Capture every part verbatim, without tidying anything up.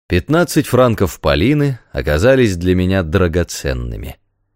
Пятнадцать франков Полины оказались для меня драгоценными.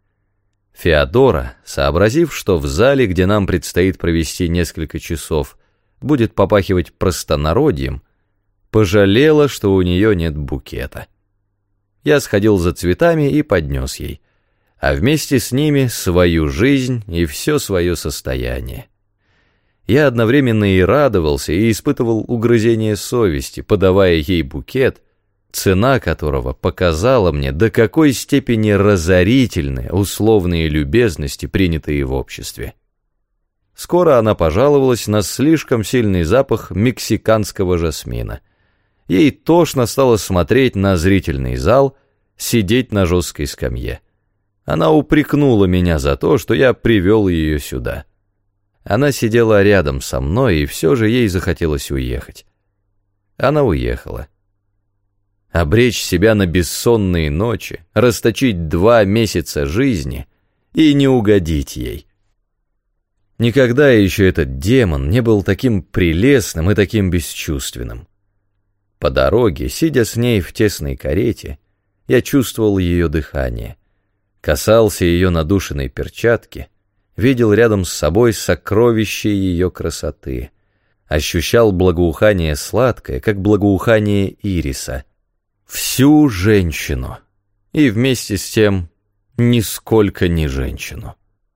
Феодора, сообразив, что в зале, где нам предстоит провести несколько часов, будет попахивать простонародьем, пожалела, что у нее нет букета. Я сходил за цветами и поднес ей, а вместе с ними свою жизнь и все свое состояние. Я одновременно и радовался, и испытывал угрызение совести, подавая ей букет, цена которого показала мне, до какой степени разорительны условные любезности, принятые в обществе. Скоро она пожаловалась на слишком сильный запах мексиканского жасмина. Ей тошно стало смотреть на зрительный зал, сидеть на жесткой скамье. Она упрекнула меня за то, что я привел ее сюда. Она сидела рядом со мной, и все же ей захотелось уехать. Она уехала. Обречь себя на бессонные ночи, расточить два месяца жизни и не угодить ей. Никогда еще этот демон не был таким прелестным и таким бесчувственным. По дороге, сидя с ней в тесной карете, я чувствовал ее дыхание, касался ее надушенной перчатки, видел рядом с собой сокровище ее красоты, ощущал благоухание сладкое, как благоухание ириса, всю женщину, и вместе с тем нисколько не женщину.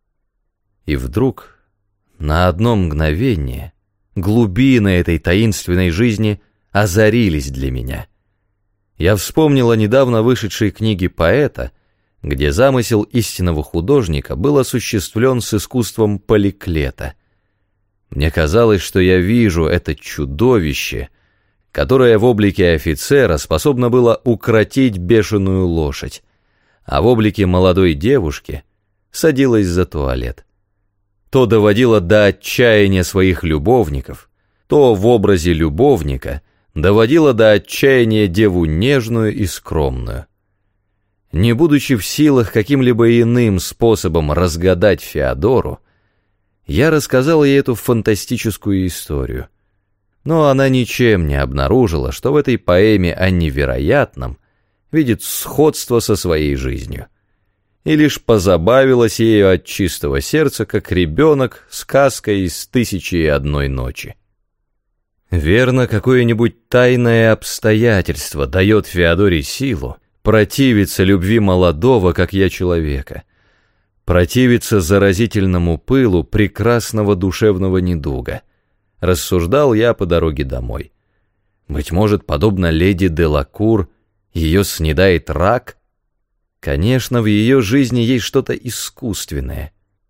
И вдруг, на одно мгновение, глубины этой таинственной жизни озарились для меня. Я вспомнил о недавно вышедшей книге поэта, где замысел истинного художника был осуществлен с искусством Поликлета. Мне казалось, что я вижу это чудовище, которое в облике офицера способно было укротить бешеную лошадь, а в облике молодой девушки садилось за туалет. То доводило до отчаяния своих любовников, то в образе любовника доводило до отчаяния деву нежную и скромную. Не будучи в силах каким-либо иным способом разгадать Феодору, я рассказал ей эту фантастическую историю. Но она ничем не обнаружила, что в этой поэме о невероятном видит сходство со своей жизнью, и лишь позабавилась ею от чистого сердца, как ребенок сказкой из «Тысячи и одной ночи». Верно, какое-нибудь тайное обстоятельство дает Феодоре силу противиться любви молодого, как я, человека, противиться заразительному пылу прекрасного душевного недуга. Рассуждал я по дороге домой. Быть может, подобно леди Делакур, ее снедает рак? Конечно, в ее жизни есть что-то искусственное.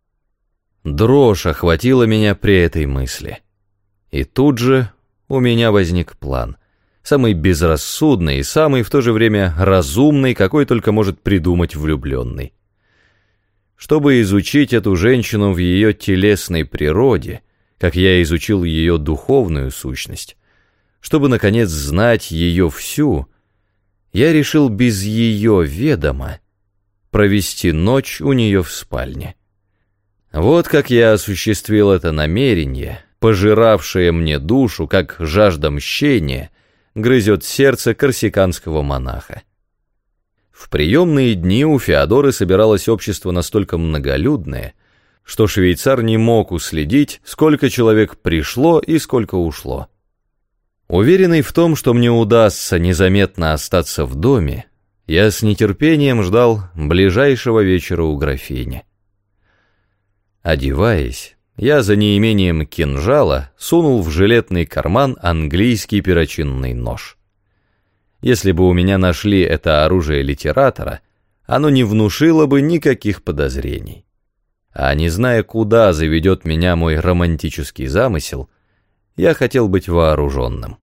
Дрожь охватила меня при этой мысли. И тут же у меня возник план, самый безрассудный и самый в то же время разумный, какой только может придумать влюбленный. Чтобы изучить эту женщину в ее телесной природе, как я изучил ее духовную сущность, чтобы, наконец, знать ее всю, я решил без ее ведома провести ночь у нее в спальне. Вот как я осуществил это намерение, пожиравшее мне душу, как жажда мщения грызет сердце корсиканского монаха. В приемные дни у Феодоры собиралось общество настолько многолюдное, что швейцар не мог уследить, сколько человек пришло и сколько ушло. Уверенный в том, что мне удастся незаметно остаться в доме, я с нетерпением ждал ближайшего вечера у графини. Одеваясь, я за неимением кинжала сунул в жилетный карман английский перочинный нож. Если бы у меня нашли это оружие литератора, оно не внушило бы никаких подозрений. А не зная, куда заведет меня мой романтический замысел, я хотел быть вооруженным.